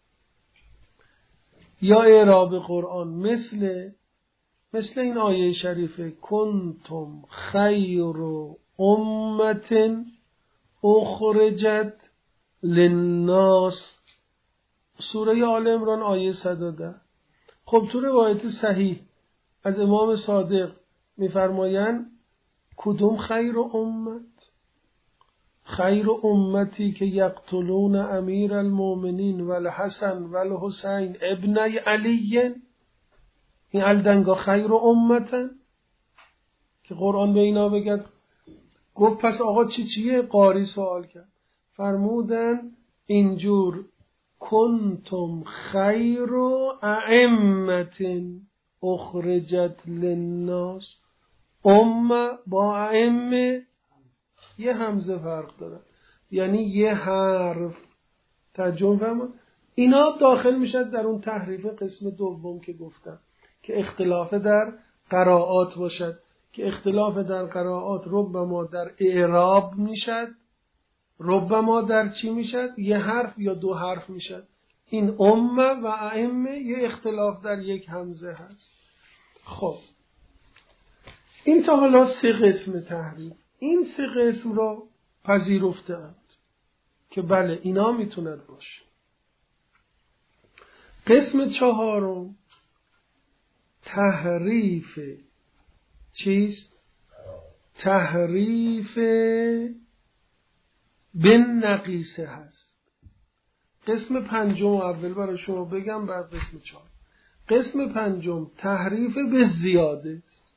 S2: یا اعراب قرآن، مثل مثل این آیه شریفه کنتم خیر امت اخرجت للناس، سوره آل عمران آیه صد و ده. خب تو روایت صحیح از امام صادق میفرمایند کدوم خیر امت؟ خیر امتی که یقتلون امیر المؤمنین والحسن والحسین ابنی علی، این الدنگا خیر امتن که قرآن به اینا بگد. گفت پس آقا چی چیه؟ قاری سوال کرد، فرمودن اینجور کنتم خیر ائمت اخرجت للناس. امه با ائمه یه همزه فرق داره، یعنی یه حرف. ترجمه فهمه؟ اینا داخل میشد در اون تحریف قسم دوم که گفتم که اختلاف در قرائات باشد، که اختلاف در قرائات ربما در اعراب میشد، ربما در چی میشد؟ یه حرف یا دو حرف میشد. این امه و ائمه یه اختلاف در یک همزه هست. خب این تا حالا سه قسم تحریف. این سه قسم را پذیرفتند که بله اینا میتوند باشه. قسم چهارم تحریف چیست؟ تحریف بن نقیصه هست. قسم پنجم اول برای شما بگم بعد قسم چهار. قسم پنجم تحریف به زیاده است.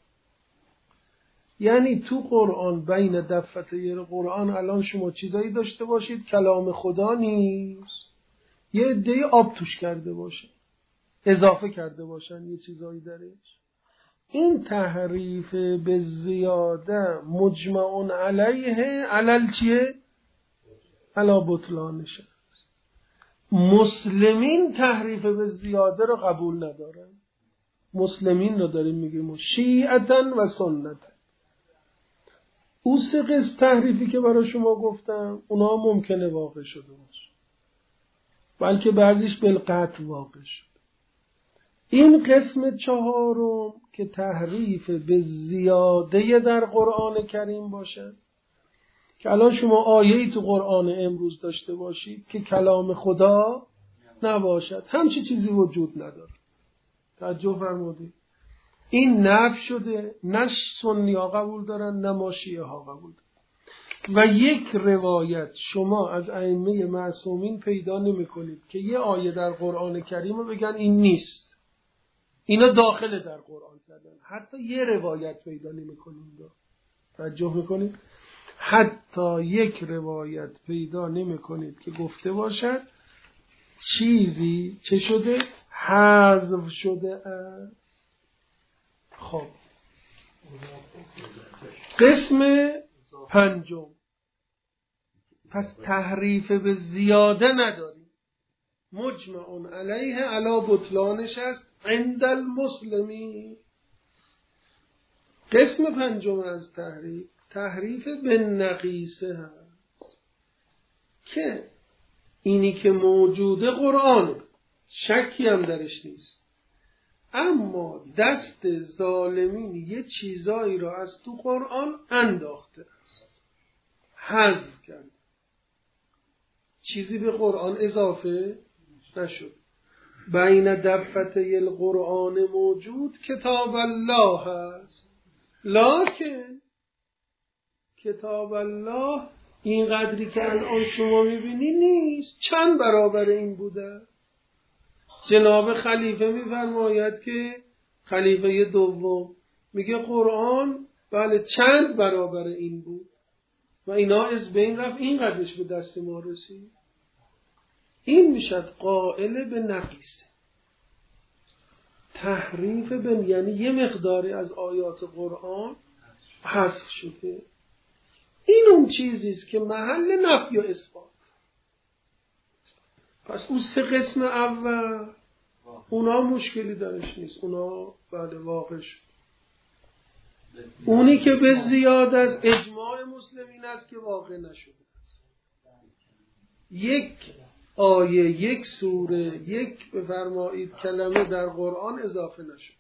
S2: یعنی تو قرآن بین دفتر قرآن الان شما چیزایی داشته باشید کلام خدا نیست، یه عده آب توش کرده باشه، اضافه کرده باشن یه چیزایی درش. این تحریف به زیاده مجمعون علیه علل چیه؟ علا بطلانشه. مسلمین تحریف به زیاده رو قبول ندارن. مسلمین رو داریم میگیم شیعتن و سنتن. اون سه قسم تحریفی که برای شما گفتم اونا ممکنه واقع شده باشه، بلکه بعضیش بالقطع واقع شد. این قسم چهارم که تحریف به زیاده در قرآن کریم باشه، که الان شما آیه‌ای تو قرآن امروز داشته باشید که کلام خدا نباشد، همچی چیزی وجود نداره. توجه فرمودید؟ این نفی شده، نه سنی ها قبول دارن نه ما شیعه ها قبول دارن. و یک روایت شما از ائمه معصومین پیدا نمی کنید که یه آیه در قرآن کریم رو بگن این نیست، اینا داخل در قرآن کردن. حتی یه روایت پیدا نمی کنید. توجه میکنید؟ حتی یک روایت پیدا نمی کنید که گفته باشد چیزی چه شده؟ حذف شده است. خب قسم پنجم، پس تحریف به زیاده نداریم، مجمع علیه علی بطلانش است عند المسلمین. قسم پنجم از تحریف، تحریف به نقیصه هست که اینی که موجوده قرآن، شکی هم درش نیست، اما دست ظالمین یه چیزایی را از تو قرآن انداخته است، حذف کرد، چیزی به قرآن اضافه نشد. بین دفته القرآن موجود کتاب الله هست، لکن کتاب الله این قدری که الان شما میبینی نیست، چند برابر این بوده. جناب خلیفه میفرماید که خلیفه دوم میگه قرآن بله چند برابر این بود و اینا از بین رفت، این قدرش به دست ما رسید. این میشد قائل به نقیصه، تحریف به، یعنی یه مقداری از آیات قرآن حذف شده. این اون چیزیست که محل نفی و اثبات. پس اون سه قسم اول اونا مشکلی درش نیست، اونا بله واقع شد. اونی که به زیاد از اجماع مسلمین است که واقع نشده است، یک آیه، یک سوره، یک بفرمایید کلمه در قرآن اضافه نشد.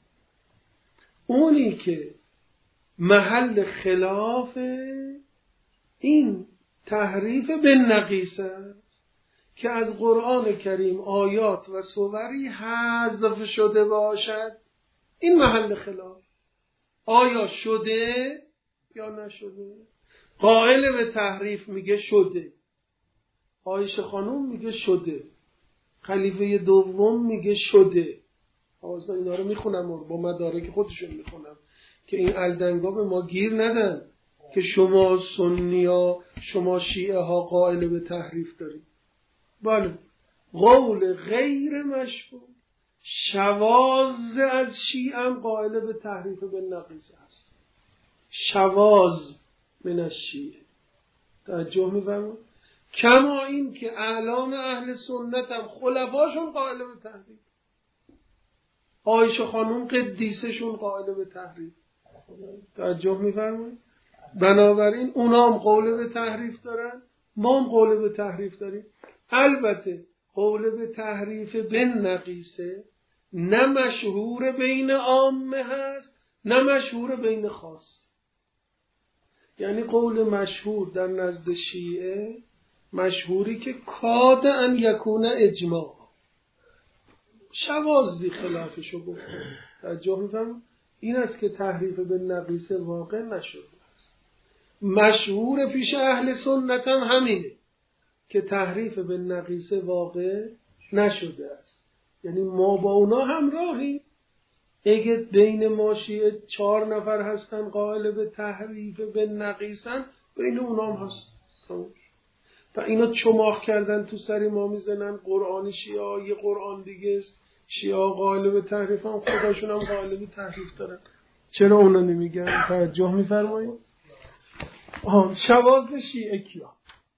S2: اونی که محل خلاف این تحریف به نقیصه است که از قرآن کریم آیات و سوری حذف شده باشد، این محل خلاف. آیا شده یا نشده؟ قائل به تحریف میگه شده، عایشه خانوم میگه شده، خلیفه دوم میگه شده. آوازا اینا رو میخونم با مدارک خودشون میخونم که این الدنگا به ما گیر ندن که شما سنی ها، شما شیعه ها قائل به تحریف دارید. بله، قول غیر مشهور شواذ از شیعه هم قائل به تحریف به نقیصه است. شواذ من الشیعه، توجه می‌فرمایید؟ کما این که اعلام اهل سنت هم خلفاشون قائل به تحریف، عایشه خانوم قدیسشون قائل به تحریف، توجه می‌فرمایید؟ بنابراین اونا هم قول به تحریف دارن، ما هم قول به تحریف داریم. البته قول به تحریف به نقیصه نه مشهور بین عامه هست نه مشهور بین خاص. یعنی قول مشهور در نزد شیعه مشهوری که کاد ان یکون اجماع، شواذی خلافشو گفت. توجه می‌فرمایید؟ این است که تحریف به نقیصه واقع نشده است. مشهور پیش اهل سنت هم همینه که تحریف به نقیصه واقع نشده است. یعنی ما با اونا همراهیم. اگه بین ما شیعه چهار نفر هستن قائل به تحریف به نقیصن، بین اونا هم هست. و اینا چماخ کردن تو سری ما میزنن قرآن شیعه یه قرآن دیگه است، شیعه قائل به تحریف هم خودشون هم قائل به تحریف دارن. چرا اونا نمیگن؟ توجه میفرمایید؟ آه شواذ شیعه کیا؟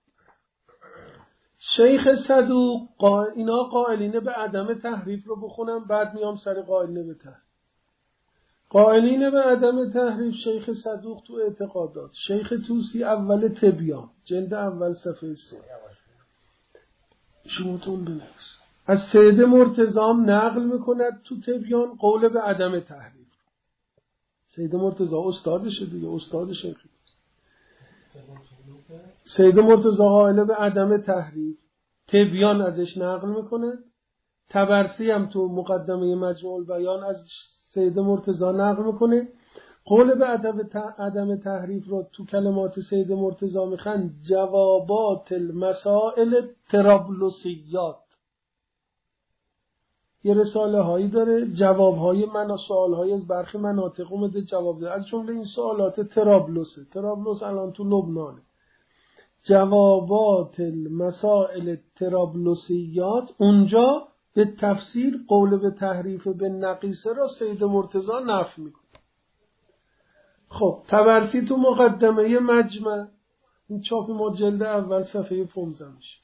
S2: شیخ صدوق قا... اینا قائلینه به عدم تحریف رو بخونم بعد میام سر قائلینه به تحریف. قائلینه به عدم تحریف شیخ صدوق تو اعتقادات، شیخ توسی اول تبیان جلد اول صفحه سه، شما تون بنویس. از سید مرتضام نقل میکند تو تبیان قول به عدم تحریف. سید مرتضا استادشه دیگه، استاد شیخ توسی. سید مرتضی قائل به عدم تحریف، تبیان ازش نقل میکنه، طبرسی هم تو مقدمه مجموع البیان از سید مرتضی نقل میکنه. قول به عدم تحریف رو تو کلمات سید مرتضی میخوان جوابات المسائل طرابلسیات. یه رساله هایی داره، جواب های من سوال های از برخی مناطق اومده جواب داره، از جمله این سوالات طرابلسه. طرابلس الان تو لبنانه. جوابات المسائل طرابلسیات، اونجا به تفسیر قول به تحریف به نقیصه را سید مرتضی نفی میکنه. خب طبرسی تو مقدمه مجمع، این چاپ ما جلد اول صفحه پانزده میشه.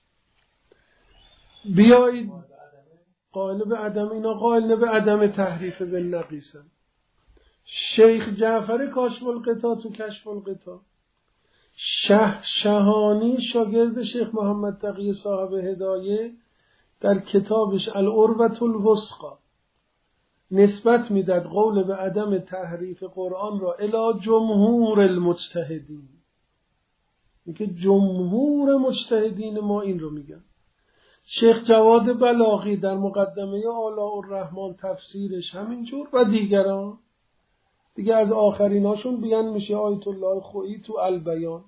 S2: بیایید قائل به عدم، اینا قائل به عدم تحریف به نقیصه. شیخ جعفر کاشف الغطا تو کشف الغطا، شه شهانی شاگرد شیخ محمد تقی صاحب هدایه در کتابش العروة الوثقی نسبت میداد قول به عدم تحریف قرآن را الی جمهور المجتهدین. میگه جمهور مجتهدین ما این رو میگن. شیخ جواد بلاغی در مقدمه آلاء الرحمن تفسیرش همینجور و دیگران دیگه از آخریناشون بیان میشه آیت الله خویی تو البیان.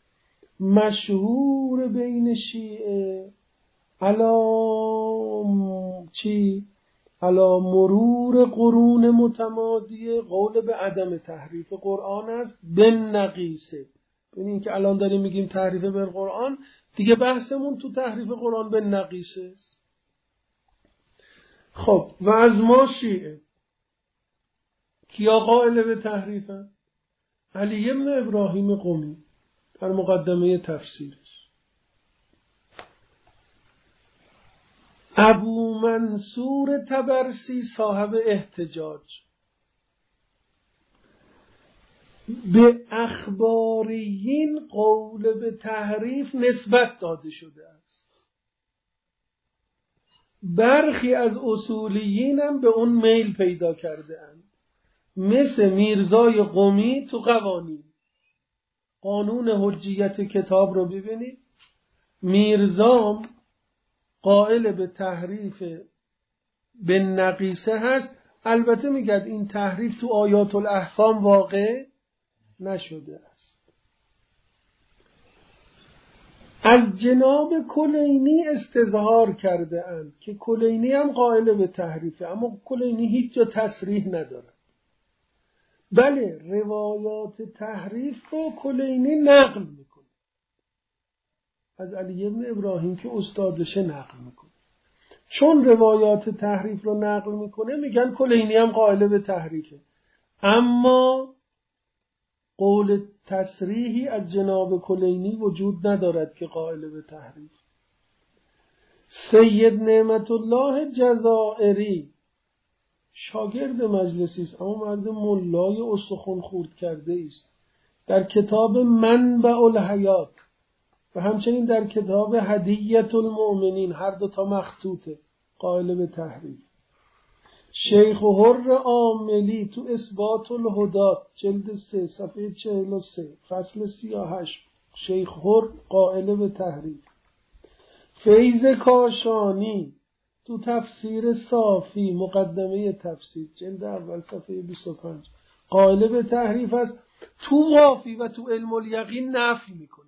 S2: مشهور بین شیعه علا چی؟ علا مرور قرون متمادیه قول به عدم تحریف قرآن است به نقیصه. ببینید که الان داریم میگیم تحریف به قرآن، دیگه بحثمون تو تحریف قرآن به نقیصه است. خب و از ما شیعه کیا قائل به تحریفن؟ علی بن ابراهیم قمی در مقدمه تفسیرش، ابو منصور طبرسی صاحب احتجاج به اخباریین قول به تحریف نسبت داده شده است. برخی از اصولیین هم به اون میل پیدا کرده اند، مثل میرزای قمی تو قوانین. قانون حجیت کتاب رو ببینید، میرزام قائل به تحریف به نقیصه هست. البته میگه این تحریف تو آیات الاحکام واقع نشده است. از جناب کلینی استظهار کرده اند که کلینی هم قائل به تحریفه، اما کلینی هیچ جا تصریح نداره. بله روایات تحریف رو کلینی نقل میکنه، از علی بن ابراهیم که استادشه نقل میکنه. چون روایات تحریف رو نقل میکنه میگن کلینی هم قائل به تحریفه، اما قول تصریحی از جناب کلینی وجود ندارد که قائل به تحریف. سید نعمت الله جزائری شاگرد مجلسی است، اما مرد ملای استخوان خورد کرده است. در کتاب منبع الحیات و همچنین در کتاب هدیة المؤمنین، هر دو تا مخطوطه، قائل به تحریف. شیخ حر عاملی تو اثبات الهدات جلد سه صفحه چهل و سه فصل سی و هشت، شیخ حر قائل به تحریف. فیض کاشانی تو تفسیر صافی مقدمه تفسیر جلد اول صفحه بیست و پنج قائل به تحریف است. تو وافی و تو علم الیقین نفی میکنه،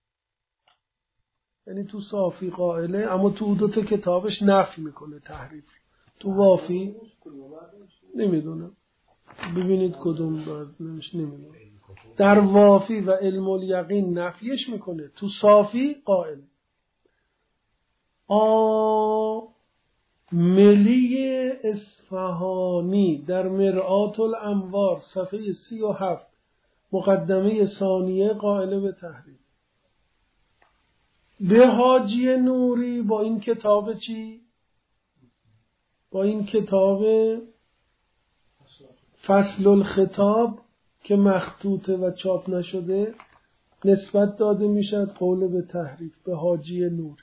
S2: یعنی تو صافی قائله اما تو دو تا کتابش نفی میکنه تحریف. تو وافی نمیدونم، ببینید کدوم داد نمیشه، نمیدونم. در وافی و علم الیقین نفیش میکنه، تو صافی قائل. آ ملی اصفهانی در مرآت الانوار صفحه سی و هفت مقدمه ثانیه قائل به تحریف. به حاجی نوری با این کتاب چی؟ با این کتاب فصل الخطاب که مخطوطه و چاپ نشده نسبت داده میشد قول به تحریف به حاجی نوری.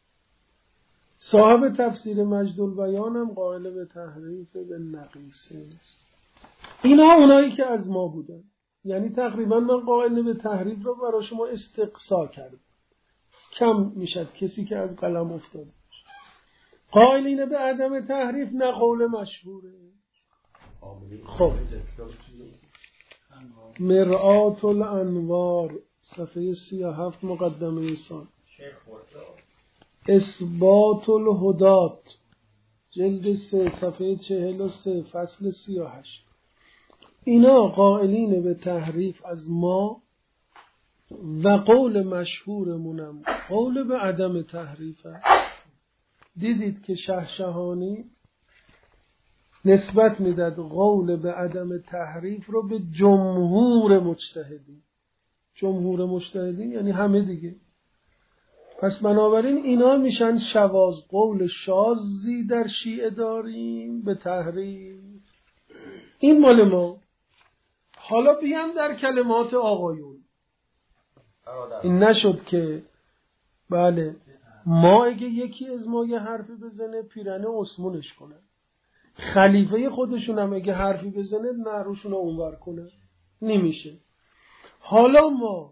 S2: صاحب تفسیر مجد البیان هم قائل به تحریف به نقیصه است. اینا اونایی که از ما بودن، یعنی تقریبا من قائل به تحریف رو برای شما استقصا کردم، کم میشد کسی که از قلم افتاده. قائلین به عدم تحریف نه قول مشهوره. خب مرآت الانوار صفحه سی و هفت مقدمه ثانی، اثبات الهدات جلد سه صفحه چهل و سه فصل سی و هشت. اینا قائلین به تحریف از ما و قول مشهورمونم قول به عدم تحریف است. دیدید که شهشهانی نسبت میداد قول به عدم تحریف رو به جمهور مجتهدین. جمهور مجتهدین یعنی همه دیگه. پس بنابراین اینا میشن شواذ. قول شاذی در شیعه داریم به تحریف. این مال ما. حالا بیام در کلمات آقایون. این نشد که بله ما اگه یکی از ما یه حرفی بزنه پیرنه عثمانش کنه، خلیفه خودشون هم اگه حرفی بزنه نروشون رو اونور کنه، نمیشه. حالا ما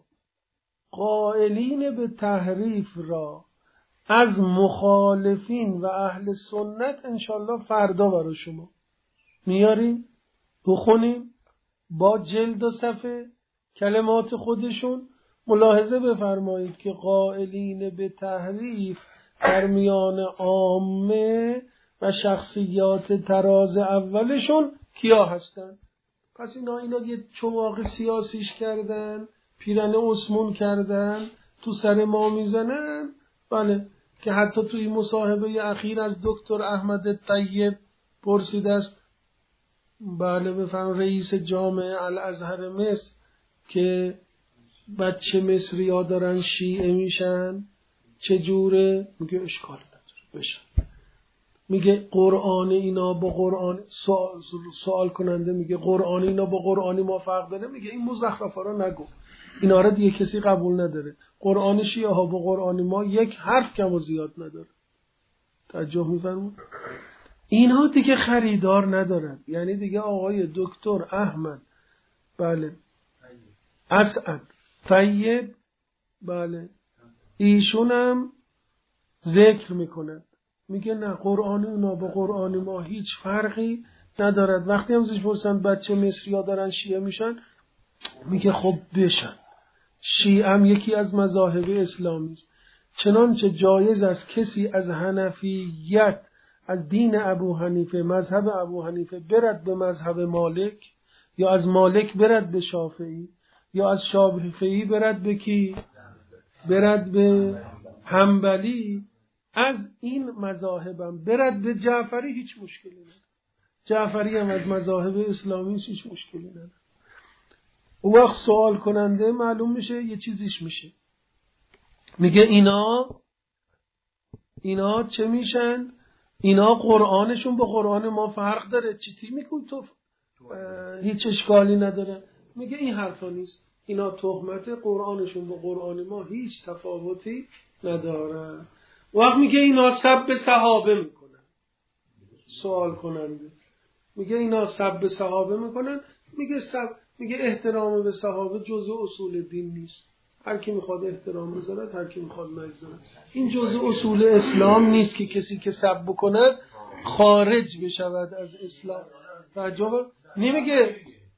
S2: قائلین به تحریف را از مخالفین و اهل سنت انشالله فردا برای شما میاریم بخونیم با جلد و صفحه کلمات خودشون. ملاحظه بفرمایید که قائلین به تحریف در میان عامه و شخصیات تراز اولشون کیا هستن؟ پس اینا اینا یه چواق سیاسیش کردن، پیرن عثمان کردن، تو سر ما میزنن. بله که حتی توی مصاحبه اخیر از دکتر احمد طیب پرسیده است، بله بفرم رئیس جامعه الازهر مصر، که بچه مصری ها دارن شیعه میشن چجوره؟ میگه اشکال نداره بشن. میگه قرآن اینا با قرآن، سوال, سوال کننده میگه قرآن اینا با قرآنی ما فرق داره؟ میگه این مزخرفا رو نگو، اینا رو دیگه کسی قبول نداره. قرآن شیعه ها با قرآن ما یک حرف کم و زیاد نداره. توجه میفرمون؟ اینها دیگه خریدار ندارن. یعنی دیگه آقای دکتر احمد بله اسعد طیب بله ایشون هم ذکر میکنن، میگه نه قرآن اونا با قرآن ما هیچ فرقی ندارد. وقتی هم زیش پرسن بچه مصری ها دارن شیعه میشن، میگه خب بشن. شیعه هم یکی از مذاهب اسلامی است. چنانچه جایز است کسی از حنفیت، از دین ابو حنیفه، مذهب ابو حنیفه برد به مذهب مالک، یا از مالک برد به شافعی، یا از شافعی برد به کی؟ برد به حنبلی. از این مذاهبم برد به جعفری هیچ مشکلی نداره. جعفری هم از مذاهب اسلامی هیچ مشکلی نداره. اون وقت سوال کننده معلوم میشه یه چیزیش میشه، میگه اینا اینا چه میشن؟ اینا قرآنشون با قرآن ما فرق داره. چی میگوی تو؟ هیچ اشکالی نداره. میگه این حرفا نیست. اینا تهمت قرآنشون با قرآن ما هیچ تفاوتی نداره. وقت میگه اینا سب صحابه میکنن. سوال کننده میگه اینا سب صحابه میکنن. میگه سب میگه احترام به صحابه جزء اصول دین نیست. هر کی میخواد احترام بذاره، هر کی میخواد نگذاره. این جزء اصول اسلام نیست که کسی که سب بکند خارج بشود از اسلام. تعجب نمیگه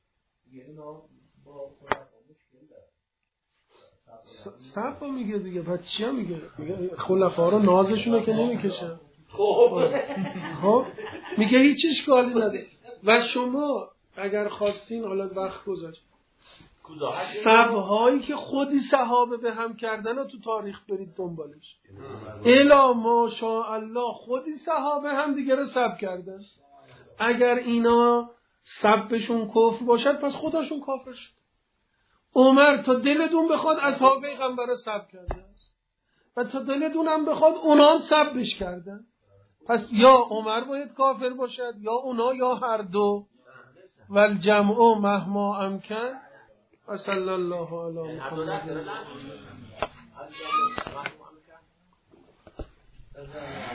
S2: سب میگه دیگه. پس چی میگه؟ میگه خلفا رو نازشونه که نمیکشن. خب میگه هیچ اشکالی نداره. و شما اگر خواستین، حالا وقت گذاشت، سبهایی که خودی صحابه به هم کردن رو تو تاریخ برید دنبالش. الا ماشاءالله خودی صحابه هم دیگه رو سب کردن. اگر اینا سبشون کفر باشد پس خودشون کافر شد. عمر تا دلتون بخواد اصحاب پیغمبر رو سب کرده و تا دلتون هم بخواد اونا هم سبش کردن. پس یا عمر باید کافر باشد یا اونا یا هر دو. والجمع مهما امکن. و صلی الله علی محمد.